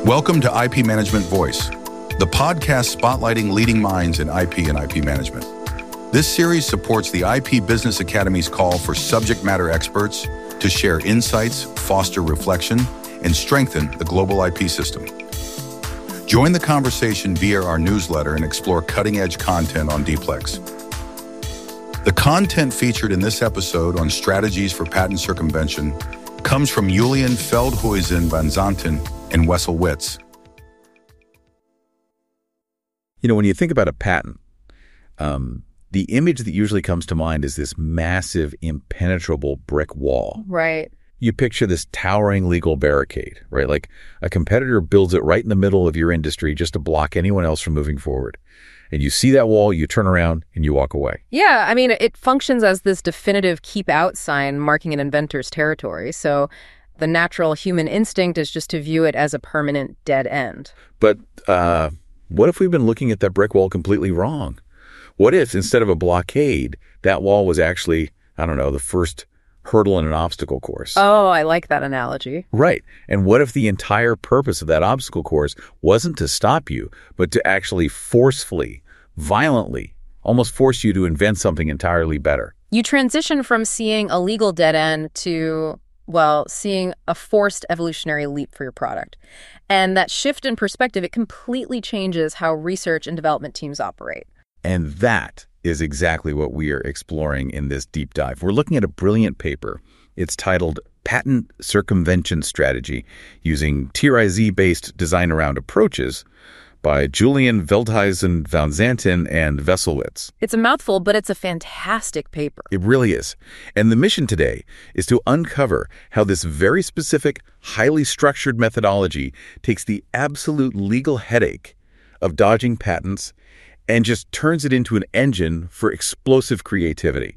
Welcome to IP Management Voice, the podcast spotlighting leading minds in IP and IP management. This series supports the IP Business Academy's call for subject matter experts to share insights, foster reflection, and strengthen the global IP system. Join the conversation via our newsletter and explore cutting-edge content on Dplex. The content featured in this episode on strategies for patent circumvention comes from Julian Veldhuizen van Zanten and Wessel Witz. You know, when you think about a patent, the image that usually comes to mind is this massive, impenetrable brick wall. Right. You picture this towering legal barricade, right? Like a competitor builds it right in the middle of your industry just to block anyone else from moving forward. And you see that wall, you turn around, and you walk away. Yeah, I mean, it functions as this definitive keep out sign marking an inventor's territory. So the natural human instinct is just to view it as a permanent dead end. But what if we've been looking at that brick wall completely wrong? What if instead of a blockade, that wall was actually, I don't know, the first hurdle in an obstacle course? Oh, I like that analogy. Right. And what if the entire purpose of that obstacle course wasn't to stop you, but to actually forcefully, violently, almost force you to invent something entirely better? You transition from seeing a legal dead end to, well, seeing a forced evolutionary leap for your product. And that shift in perspective, it completely changes how research and development teams operate. And that is exactly what we are exploring in this deep dive. We're looking at a brilliant paper. It's titled Patent Circumvention Strategy Using TRIZ-Based Design Around Approaches by Julian Veldhuizen van Zanten and Wessel Witz. It's a mouthful, but it's a fantastic paper. It really is. And the mission today is to uncover how this very specific, highly structured methodology takes the absolute legal headache of dodging patents and just turns it into an engine for explosive creativity.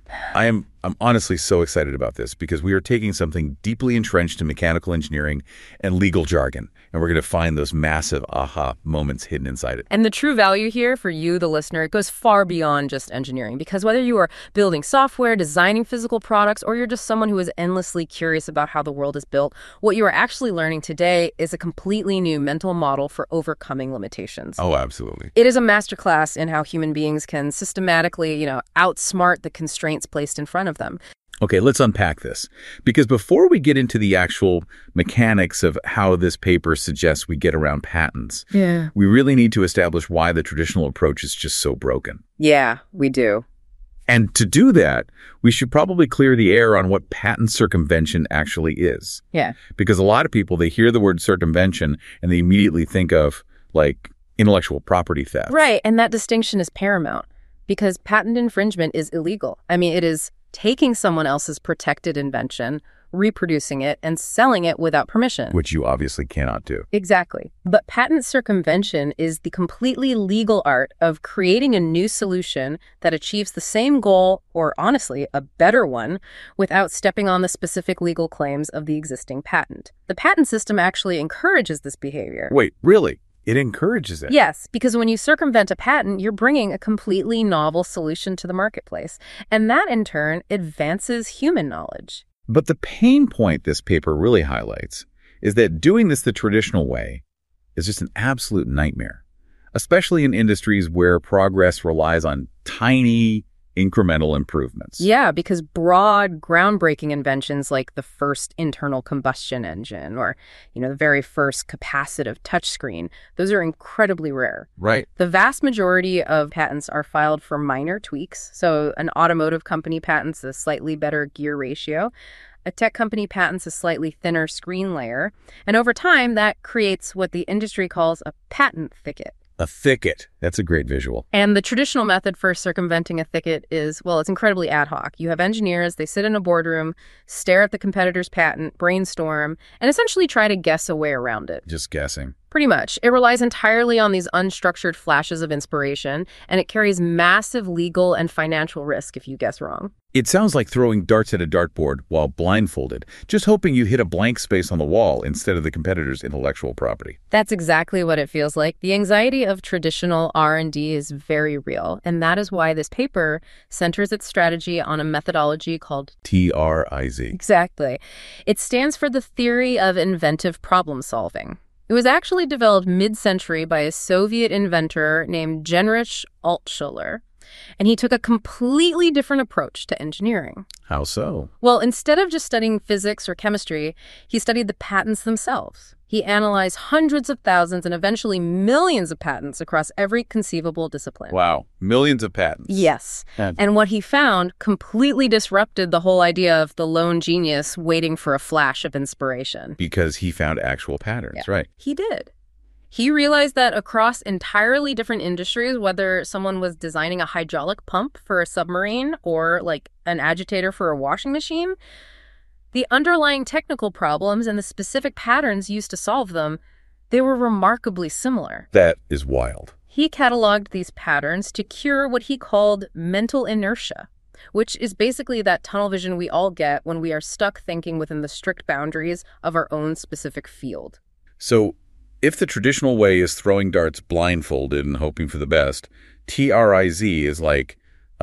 I'm honestly so excited about this because we are taking something deeply entrenched in mechanical engineering and legal jargon, and we're going to find those massive aha moments hidden inside it. And the true value here for you, the listener, it goes far beyond just engineering, because whether you are building software, designing physical products, or you're just someone who is endlessly curious about how the world is built, what you are actually learning today is a completely new mental model for overcoming limitations. Oh, absolutely. It is a masterclass in how human beings can systematically, outsmart the constraints placed in front of them. Okay, let's unpack this. Because before we get into the actual mechanics of how this paper suggests we get around patents, we really need to establish why the traditional approach is just so broken. Yeah, we do. And to do that, we should probably clear the air on what patent circumvention actually is. Yeah. Because a lot of people, they hear the word circumvention and they immediately think of, like, intellectual property theft. Right, and that distinction is paramount because patent infringement is illegal. I mean, it is taking someone else's protected invention, reproducing it, and selling it without permission. Which you obviously cannot do. Exactly. But patent circumvention is the completely legal art of creating a new solution that achieves the same goal, or honestly, a better one, without stepping on the specific legal claims of the existing patent. The patent system actually encourages this behavior. Wait, really? It encourages it? Yes, because when you circumvent a patent, you're bringing a completely novel solution to the marketplace. And that, in turn, advances human knowledge. But the pain point this paper really highlights is that doing this the traditional way is just an absolute nightmare, especially in industries where progress relies on tiny, incremental improvements. Yeah, because broad, groundbreaking inventions like the first internal combustion engine or, the very first capacitive touchscreen, those are incredibly rare. Right. The vast majority of patents are filed for minor tweaks. So an automotive company patents a slightly better gear ratio. A tech company patents a slightly thinner screen layer. And over time, that creates what the industry calls a patent thicket. A thicket. That's a great visual. And the traditional method for circumventing a thicket is, well, it's incredibly ad hoc. You have engineers, they sit in a boardroom, stare at the competitor's patent, brainstorm, and essentially try to guess a way around it. Just guessing. Pretty much. It relies entirely on these unstructured flashes of inspiration, and it carries massive legal and financial risk if you guess wrong. It sounds like throwing darts at a dartboard while blindfolded, just hoping you hit a blank space on the wall instead of the competitor's intellectual property. That's exactly what it feels like. The anxiety of traditional R&D is very real, and that is why this paper centers its strategy on a methodology called TRIZ. Exactly. It stands for the theory of inventive problem solving. It was actually developed mid-century by a Soviet inventor named Genrich Altshuler, and he took a completely different approach to engineering. How so? Well, instead of just studying physics or chemistry, he studied the patents themselves. He analyzed hundreds of thousands and eventually millions of patents across every conceivable discipline. Wow. Millions of patents. Yes. And what he found completely disrupted the whole idea of the lone genius waiting for a flash of inspiration. Because he found actual patterns, right? He did. He realized that across entirely different industries, whether someone was designing a hydraulic pump for a submarine or like an agitator for a washing machine, the underlying technical problems and the specific patterns used to solve them, they were remarkably similar. That is wild. He cataloged these patterns to cure what he called mental inertia, which is basically that tunnel vision we all get when we are stuck thinking within the strict boundaries of our own specific field. So, if the traditional way is throwing darts blindfolded and hoping for the best, TRIZ is like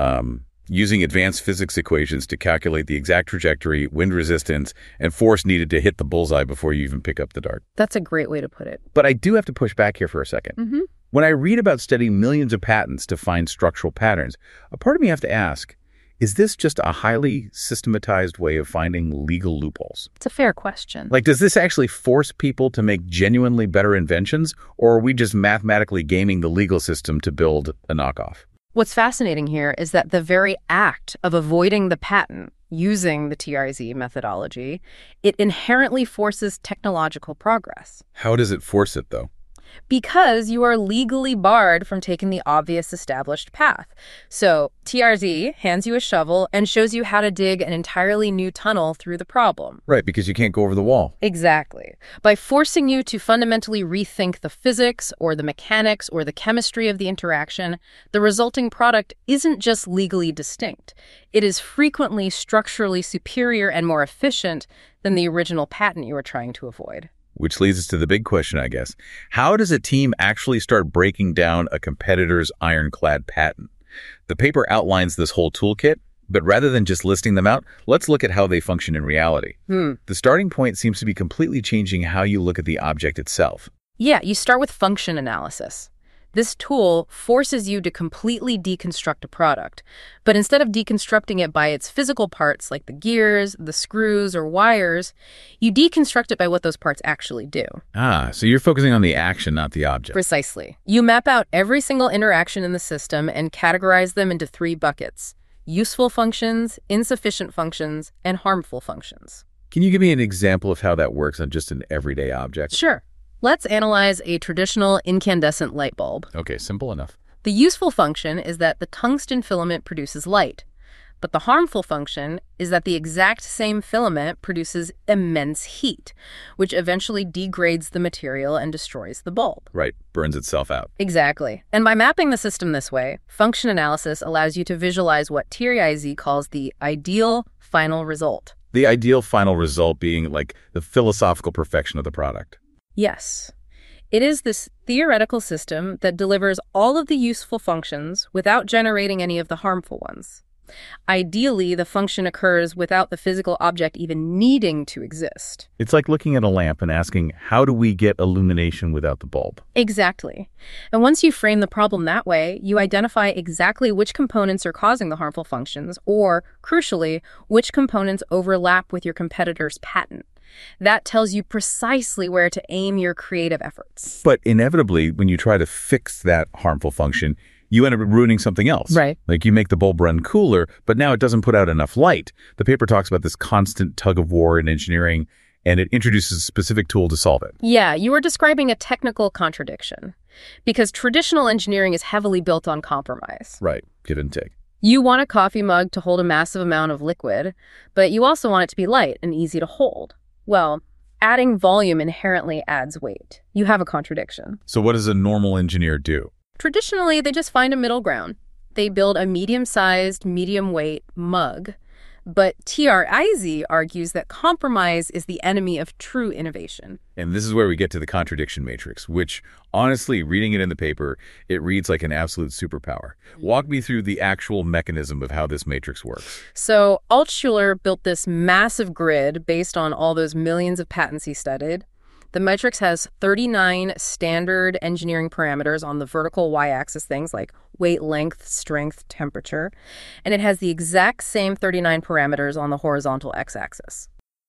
using advanced physics equations to calculate the exact trajectory, wind resistance, and force needed to hit the bullseye before you even pick up the dart. That's a great way to put it. But I do have to push back here for a second. When I read about studying millions of patents to find structural patterns, a part of me has to ask, is this just a highly systematized way of finding legal loopholes? It's a fair question. Like, does this actually force people to make genuinely better inventions, or are we just mathematically gaming the legal system to build a knockoff? What's fascinating here is that the very act of avoiding the patent using the TRZ methodology, it inherently forces technological progress. How does it force it, though? Because you are legally barred from taking the obvious established path. So TRZ hands you a shovel and shows you how to dig an entirely new tunnel through the problem. Right, because you can't go over the wall. Exactly. By forcing you to fundamentally rethink the physics or the mechanics or the chemistry of the interaction, the resulting product isn't just legally distinct. It is frequently structurally superior and more efficient than the original patent you were trying to avoid. Which leads us to the big question, I guess. How does a team actually start breaking down a competitor's ironclad patent? The paper outlines this whole toolkit, but rather than just listing them out, let's look at how they function in reality. The starting point seems to be completely changing how you look at the object itself. Yeah, you start with function analysis. This tool forces you to completely deconstruct a product, but instead of deconstructing it by its physical parts like the gears, the screws, or wires, you deconstruct it by what those parts actually do. So you're focusing on the action, not the object. Precisely. You map out every single interaction in the system and categorize them into 3 buckets: useful functions, insufficient functions, and harmful functions. Can you give me an example of how that works on just an everyday object? Sure. Let's analyze a traditional incandescent light bulb. Okay, simple enough. The useful function is that the tungsten filament produces light, but the harmful function is that the exact same filament produces immense heat, which eventually degrades the material and destroys the bulb. Right, burns itself out. Exactly. And by mapping the system this way, function analysis allows you to visualize what TRIZ calls the ideal final result. The ideal final result being like the philosophical perfection of the product. Yes. It is this theoretical system that delivers all of the useful functions without generating any of the harmful ones. Ideally, the function occurs without the physical object even needing to exist. It's like looking at a lamp and asking, how do we get illumination without the bulb? Exactly. And once you frame the problem that way, you identify exactly which components are causing the harmful functions, or, crucially, which components overlap with your competitor's patent. That tells you precisely where to aim your creative efforts. But inevitably, when you try to fix that harmful function, you end up ruining something else. Right. Like you make the bulb run cooler, but now it doesn't put out enough light. The paper talks about this constant tug of war in engineering, and it introduces a specific tool to solve it. Yeah, you are describing a technical contradiction, because traditional engineering is heavily built on compromise. Right, give and take. You want a coffee mug to hold a massive amount of liquid, but you also want it to be light and easy to hold. Well, adding volume inherently adds weight. You have a contradiction. So what does a normal engineer do? Traditionally, they just find a middle ground. They build a medium-sized, medium-weight mug. But TRIZ argues that compromise is the enemy of true innovation. And this is where we get to the contradiction matrix, which, honestly, reading it in the paper, it reads like an absolute superpower. Walk me through the actual mechanism of how this matrix works. So Altshuler built this massive grid based on all those millions of patents he studied. The matrix has 39 standard engineering parameters on the vertical y-axis, things like weight, length, strength, temperature, and it has the exact same 39 parameters on the horizontal x-axis.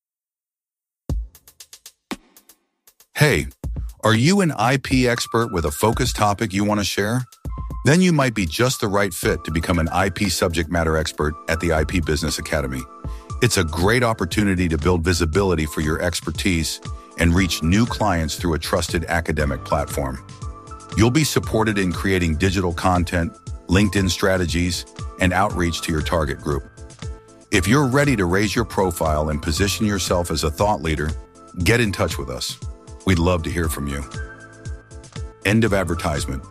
Hey, are you an IP expert with a focused topic you want to share? Then you might be just the right fit to become an IP subject matter expert at the IP Business Academy. It's a great opportunity to build visibility for your expertise and reach new clients through a trusted academic platform. You'll be supported in creating digital content, LinkedIn strategies, and outreach to your target group. If you're ready to raise your profile and position yourself as a thought leader, get in touch with us. We'd love to hear from you. End of advertisement.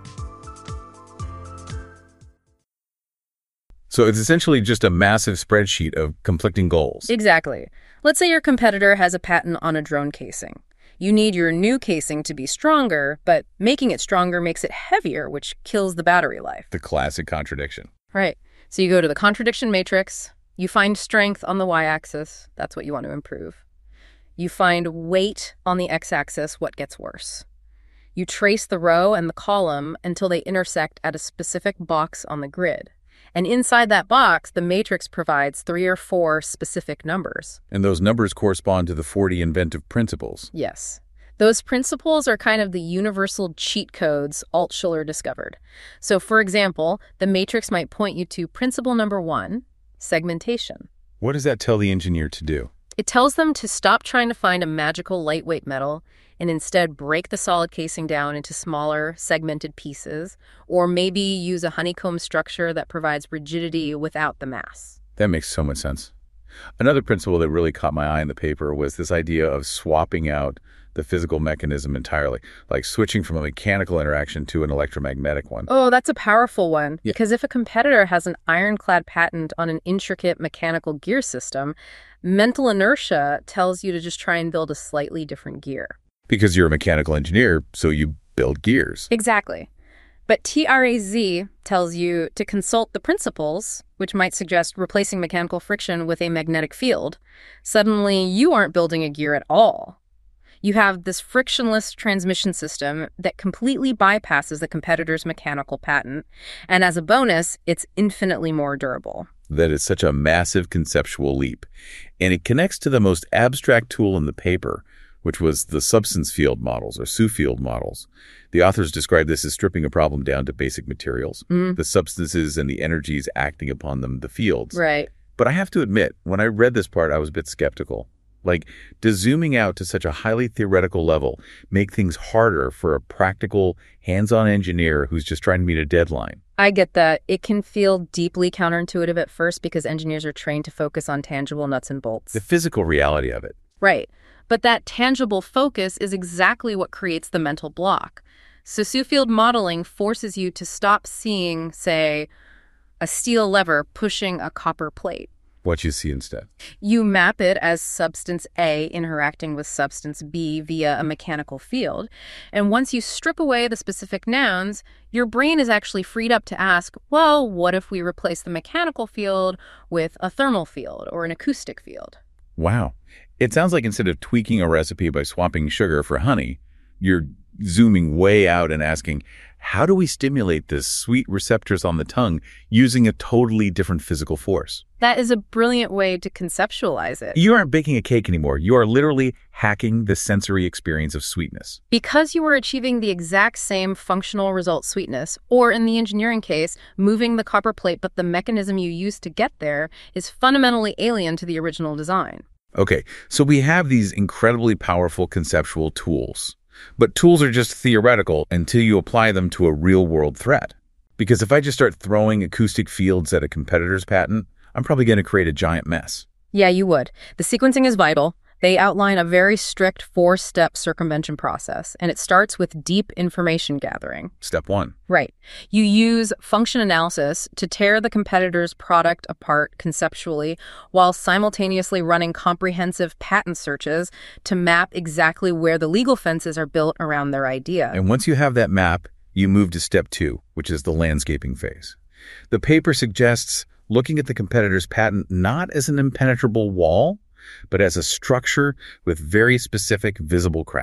So it's essentially just a massive spreadsheet of conflicting goals. Exactly. Let's say your competitor has a patent on a drone casing. You need your new casing to be stronger, but making it stronger makes it heavier, which kills the battery life. The classic contradiction. Right. So you go to the contradiction matrix, you find strength on the y-axis, that's what you want to improve. You find weight on the x-axis, what gets worse. You trace the row and the column until they intersect at a specific box on the grid. And inside that box, the matrix provides 3 or 4 specific numbers. And those numbers correspond to the 40 inventive principles. Yes. Those principles are kind of the universal cheat codes Altshuler discovered. So, for example, the matrix might point you to principle number 1, segmentation. What does that tell the engineer to do? It tells them to stop trying to find a magical lightweight metal and instead break the solid casing down into smaller, segmented pieces, or maybe use a honeycomb structure that provides rigidity without the mass. That makes so much sense. Another principle that really caught my eye in the paper was this idea of swapping out the physical mechanism entirely, like switching from a mechanical interaction to an electromagnetic one. Oh, that's a powerful one. Yeah. Because if a competitor has an ironclad patent on an intricate mechanical gear system, mental inertia tells you to just try and build a slightly different gear. Because you're a mechanical engineer, so you build gears. Exactly. But TRAZ tells you to consult the principles, which might suggest replacing mechanical friction with a magnetic field. Suddenly, you aren't building a gear at all. You have this frictionless transmission system that completely bypasses the competitor's mechanical patent, and as a bonus, it's infinitely more durable. That is such a massive conceptual leap. And it connects to the most abstract tool in the paper, which was the substance field models, or SU field models. The authors describe this as stripping a problem down to basic materials, the substances and the energies acting upon them, the fields. Right. But I have to admit, when I read this part, I was a bit skeptical. Like, does zooming out to such a highly theoretical level make things harder for a practical, hands-on engineer who's just trying to meet a deadline? I get that. It can feel deeply counterintuitive at first because engineers are trained to focus on tangible nuts and bolts. The physical reality of it. Right. But that tangible focus is exactly what creates the mental block. So SU field modeling forces you to stop seeing, say, a steel lever pushing a copper plate. What you see instead. You map it as substance A interacting with substance B via a mechanical field. And once you strip away the specific nouns, your brain is actually freed up to ask, well, what if we replace the mechanical field with a thermal field or an acoustic field? Wow. It sounds like instead of tweaking a recipe by swapping sugar for honey, you're zooming way out and asking, how do we stimulate the sweet receptors on the tongue using a totally different physical force? That is a brilliant way to conceptualize it. You aren't baking a cake anymore. You are literally hacking the sensory experience of sweetness. Because you are achieving the exact same functional result sweetness, or in the engineering case, moving the copper plate, but the mechanism you used to get there is fundamentally alien to the original design. Okay, so we have these incredibly powerful conceptual tools. But tools are just theoretical until you apply them to a real-world threat. Because if I just start throwing acoustic fields at a competitor's patent, I'm probably going to create a giant mess. Yeah, you would. The sequencing is vital. They outline a very strict 4-step circumvention process, and it starts with deep information gathering. Step 1. Right. You use function analysis to tear the competitor's product apart conceptually while simultaneously running comprehensive patent searches to map exactly where the legal fences are built around their idea. And once you have that map, you move to step 2, which is the landscaping phase. The paper suggests looking at the competitor's patent not as an impenetrable wall, but as a structure with very specific visible cracks.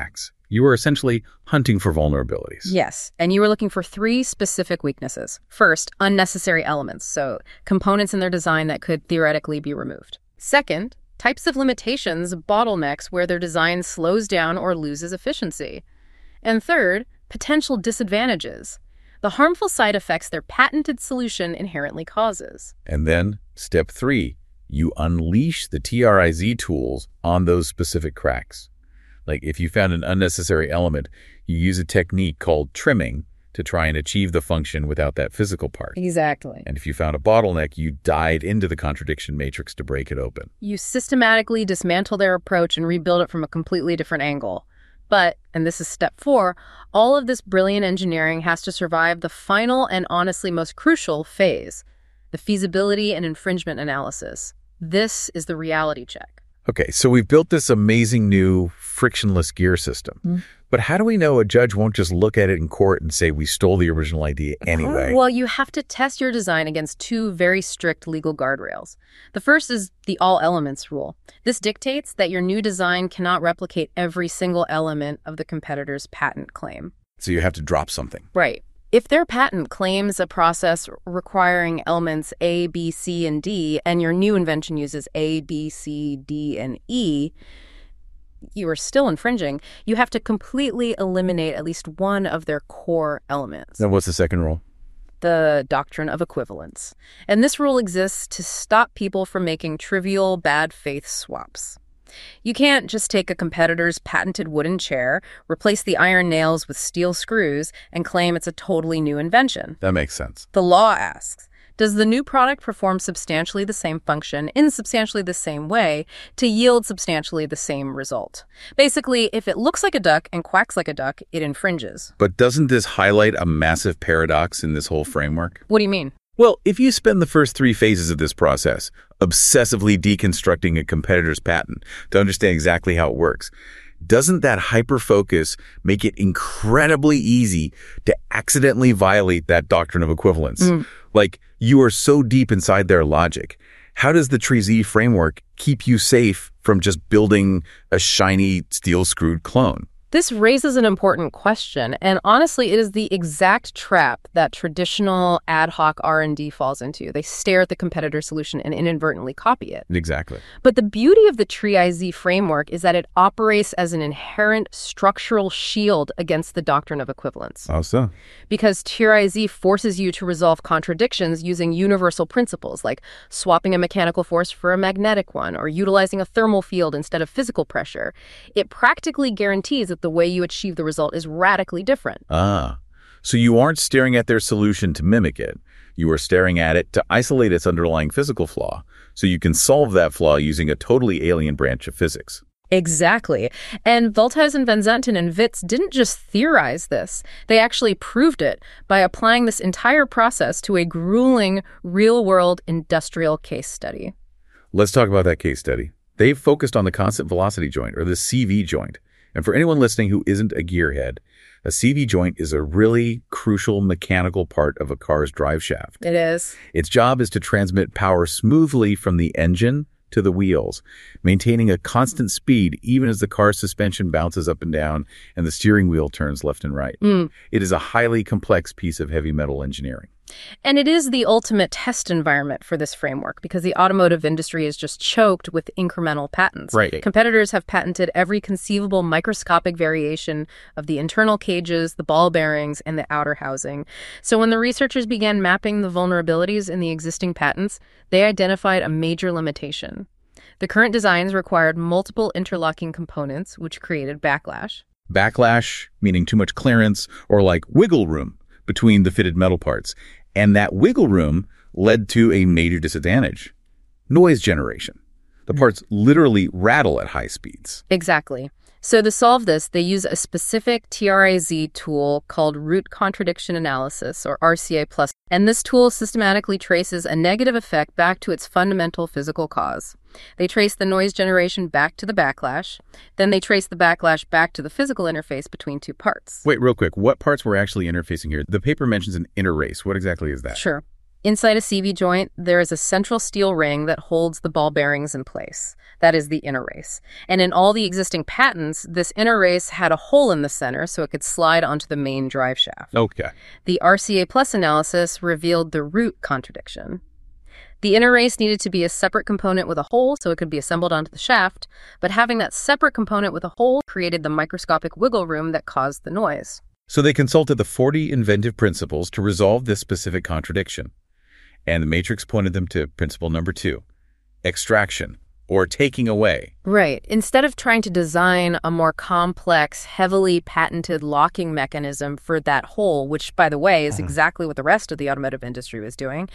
You were essentially hunting for vulnerabilities. Yes, and you were looking for 3 specific weaknesses. First, unnecessary elements, so components in their design that could theoretically be removed. Second, types of limitations, bottlenecks where their design slows down or loses efficiency. And third, potential disadvantages, the harmful side effects their patented solution inherently causes. And then, step 3, you unleash the TRIZ tools on those specific cracks. Like if you found an unnecessary element, you use a technique called trimming to try and achieve the function without that physical part. Exactly. And if you found a bottleneck, you dive into the contradiction matrix to break it open. You systematically dismantle their approach and rebuild it from a completely different angle. But, and this is step 4, all of this brilliant engineering has to survive the final and honestly most crucial phase, the feasibility and infringement analysis. This is the reality check. Okay, so we've built this amazing new frictionless gear system. But how do we know a judge won't just look at it in court and say we stole the original idea anyway? Well, you have to test your design against 2 very strict legal guardrails. The first is the all elements rule. This dictates that your new design cannot replicate every single element of the competitor's patent claim. So you have to drop something. Right. If their patent claims a process requiring elements A, B, C, and D, and your new invention uses A, B, C, D, and E, you are still infringing. You have to completely eliminate at least one of their core elements. Then what's the second rule? The doctrine of equivalence. And this rule exists to stop people from making trivial bad faith swaps. You can't just take a competitor's patented wooden chair, replace the iron nails with steel screws, and claim it's a totally new invention. That makes sense. The law asks, does the new product perform substantially the same function in substantially the same way to yield substantially the same result? Basically, if it looks like a duck and quacks like a duck, it infringes. But doesn't this highlight a massive paradox in this whole framework? What do you mean? Well, if you spend the first 3 phases of this process obsessively deconstructing a competitor's patent to understand exactly how it works, doesn't that hyper-focus make it incredibly easy to accidentally violate that doctrine of equivalence? Like, you are so deep inside their logic. How does the TRIZ framework keep you safe from just building a shiny steel-screwed clone? This raises an important question, and honestly, it is the exact trap that traditional ad hoc R&D falls into. They stare at the competitor solution and inadvertently copy it. Exactly. But the beauty of the TRIZ framework is that it operates as an inherent structural shield against the doctrine of equivalence. How so? Because TRIZ forces you to resolve contradictions using universal principles, like swapping a mechanical force for a magnetic one, or utilizing a thermal field instead of physical pressure. It practically guarantees that the way you achieve the result is radically different. So you aren't staring at their solution to mimic it. You are staring at it to isolate its underlying physical flaw, so you can solve that flaw using a totally alien branch of physics. Exactly. And Veldhuis and Van Zanten and Witts didn't just theorize this. They actually proved it by applying this entire process to a grueling, real-world industrial case study. Let's talk about that case study. They've focused on the constant velocity joint, or the CV joint. And for anyone listening who isn't a gearhead, a CV joint is a really crucial mechanical part of a car's drive shaft. It is. Its job is to transmit power smoothly from the engine to the wheels, maintaining a constant speed even as the car's suspension bounces up and down and the steering wheel turns left and right. It is a highly complex piece of heavy metal engineering. And it is the ultimate test environment for this framework because the automotive industry is just choked with incremental patents. Right. Competitors have patented every conceivable microscopic variation of the internal cages, the ball bearings, and the outer housing. So when the researchers began mapping the vulnerabilities in the existing patents, they identified a major limitation. The current designs required multiple interlocking components, which created backlash. Backlash, meaning too much clearance, or like wiggle room between the fitted metal parts. And that wiggle room led to a major disadvantage: noise generation. The parts literally rattle at high speeds. Exactly. So to solve this, they use a specific TRIZ tool called root contradiction analysis, or RCA+. And this tool systematically traces a negative effect back to its fundamental physical cause. They trace the noise generation back to the backlash. Then they trace the backlash back to the physical interface between 2 parts. Wait, real quick. What parts were actually interfacing here? The paper mentions an interrace. What exactly is that? Sure. Inside a CV joint, there is a central steel ring that holds the ball bearings in place. That is the inner race. And in all the existing patents, this inner race had a hole in the center so it could slide onto the main drive shaft. Okay. The RCA Plus analysis revealed the root contradiction. The inner race needed to be a separate component with a hole so it could be assembled onto the shaft, but having that separate component with a hole created the microscopic wiggle room that caused the noise. So they consulted the 40 inventive principles to resolve this specific contradiction. And the matrix pointed them to principle number 2, extraction, or taking away. Right. Instead of trying to design a more complex, heavily patented locking mechanism for that hole, which, by the way, is exactly what the rest of the automotive industry was doing,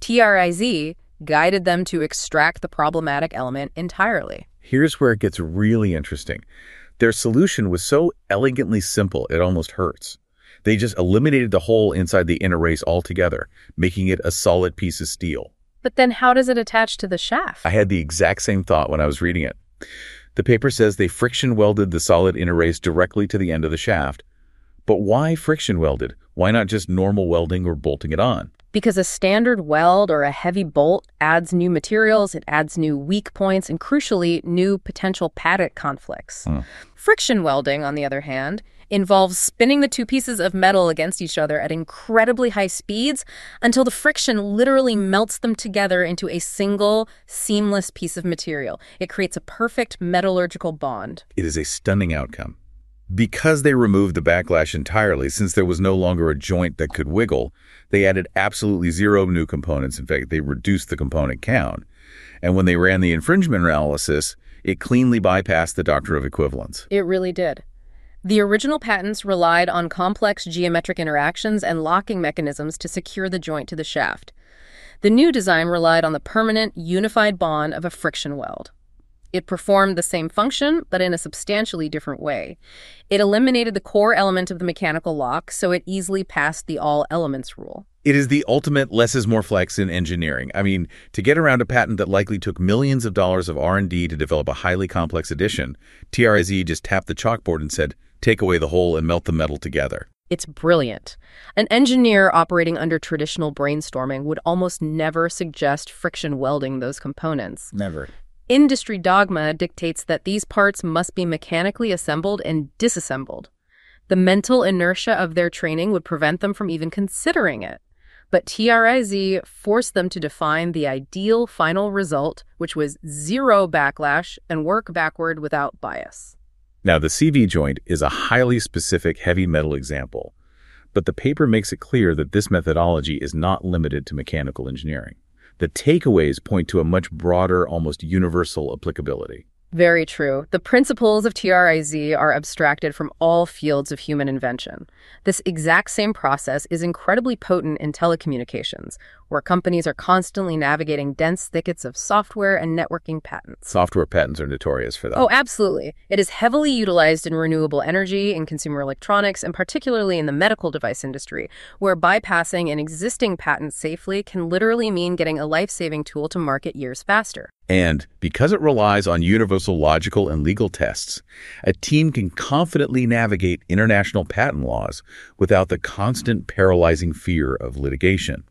TRIZ guided them to extract the problematic element entirely. Here's where it gets really interesting. Their solution was so elegantly simple, it almost hurts. They just eliminated the hole inside the inner race altogether, making it a solid piece of steel. But then how does it attach to the shaft? I had the exact same thought when I was reading it. The paper says they friction welded the solid inner race directly to the end of the shaft. But why friction welded? Why not just normal welding or bolting it on? Because a standard weld or a heavy bolt adds new materials, it adds new weak points, and crucially, new potential paddock conflicts. Friction welding, on the other hand, involves spinning the two pieces of metal against each other at incredibly high speeds until the friction literally melts them together into a single, seamless piece of material. It creates a perfect metallurgical bond. It is a stunning outcome. Because they removed the backlash entirely, since there was no longer a joint that could wiggle, they added absolutely zero new components. In fact, they reduced the component count. And when they ran the infringement analysis, it cleanly bypassed the doctrine of equivalence. It really did. The original patents relied on complex geometric interactions and locking mechanisms to secure the joint to the shaft. The new design relied on the permanent, unified bond of a friction weld. It performed the same function, but in a substantially different way. It eliminated the core element of the mechanical lock, so it easily passed the all elements rule. It is the ultimate less is more flex in engineering. I mean, to get around a patent that likely took millions of dollars of R&D to develop a highly complex addition, TRIZ just tapped the chalkboard and said, take away the hole and melt the metal together. It's brilliant. An engineer operating under traditional brainstorming would almost never suggest friction welding those components. Never. Industry dogma dictates that these parts must be mechanically assembled and disassembled. The mental inertia of their training would prevent them from even considering it. But TRIZ forced them to define the ideal final result, which was zero backlash and work backward without bias. Now, the CV joint is a highly specific heavy metal example, but the paper makes it clear that this methodology is not limited to mechanical engineering. The takeaways point to a much broader, almost universal applicability. Very true. The principles of TRIZ are abstracted from all fields of human invention. This exact same process is incredibly potent in telecommunications, where companies are constantly navigating dense thickets of software and networking patents. Software patents are notorious for that. Oh, absolutely. It is heavily utilized in renewable energy, in consumer electronics, and particularly in the medical device industry, where bypassing an existing patent safely can literally mean getting a life-saving tool to market years faster. And because it relies on universal logical and legal tests, a team can confidently navigate international patent laws without the constant paralyzing fear of litigation.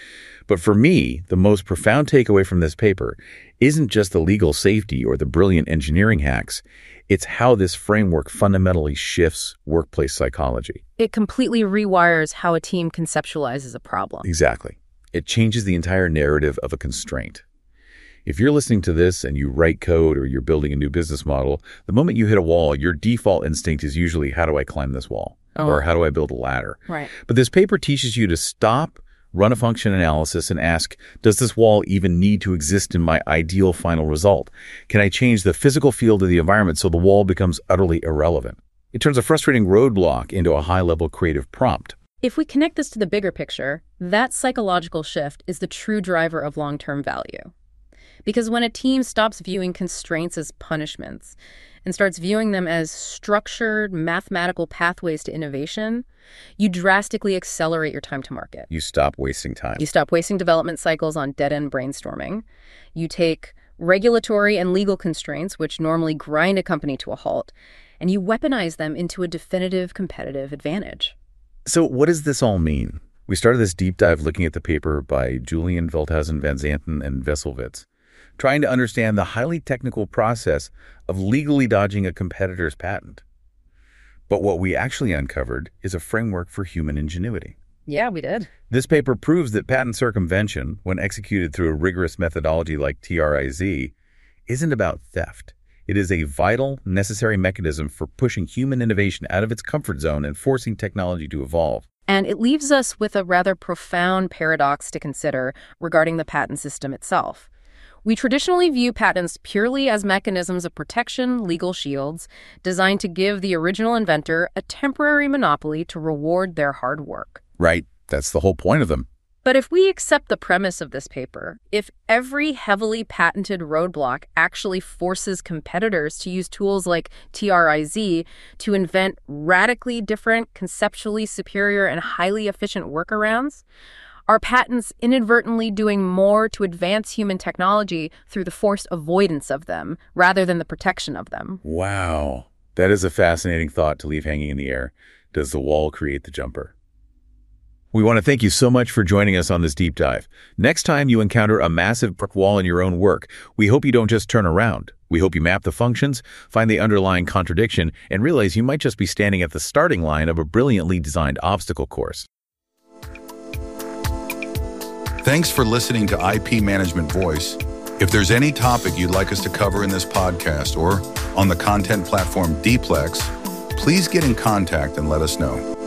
But for me, the most profound takeaway from this paper isn't just the legal safety or the brilliant engineering hacks. It's how this framework fundamentally shifts workplace psychology. It completely rewires how a team conceptualizes a problem. Exactly. It changes the entire narrative of a constraint. If you're listening to this and you write code or you're building a new business model, the moment you hit a wall, your default instinct is usually, how do I climb this wall? Or how do I build a ladder? Right. But this paper teaches you to stop, run a function analysis, and ask, does this wall even need to exist in my ideal final result? Can I change the physical field of the environment so the wall becomes utterly irrelevant? It turns a frustrating roadblock into a high-level creative prompt. If we connect this to the bigger picture, that psychological shift is the true driver of long-term value. Because when a team stops viewing constraints as punishments and starts viewing them as structured mathematical pathways to innovation, you drastically accelerate your time to market. You stop wasting time. You stop wasting development cycles on dead-end brainstorming. You take regulatory and legal constraints, which normally grind a company to a halt, and you weaponize them into a definitive competitive advantage. So what does this all mean? We started this deep dive looking at the paper by Julian Veldhuizen, Van Zanten, and Vesselwitz, trying to understand the highly technical process of legally dodging a competitor's patent. But what we actually uncovered is a framework for human ingenuity. Yeah, we did. This paper proves that patent circumvention, when executed through a rigorous methodology like TRIZ, isn't about theft. It is a vital, necessary mechanism for pushing human innovation out of its comfort zone and forcing technology to evolve. And it leaves us with a rather profound paradox to consider regarding the patent system itself. We traditionally view patents purely as mechanisms of protection, legal shields, designed to give the original inventor a temporary monopoly to reward their hard work. Right. That's the whole point of them. But if we accept the premise of this paper, if every heavily patented roadblock actually forces competitors to use tools like TRIZ to invent radically different, conceptually superior, and highly efficient workarounds, are patents inadvertently doing more to advance human technology through the forced avoidance of them rather than the protection of them? Wow. That is a fascinating thought to leave hanging in the air. Does the wall create the jumper? We want to thank you so much for joining us on this deep dive. Next time you encounter a massive brick wall in your own work, we hope you don't just turn around. We hope you map the functions, find the underlying contradiction, and realize you might just be standing at the starting line of a brilliantly designed obstacle course. Thanks for listening to IP Management Voice. If there's any topic you'd like us to cover in this podcast or on the content platform Dplex, please get in contact and let us know.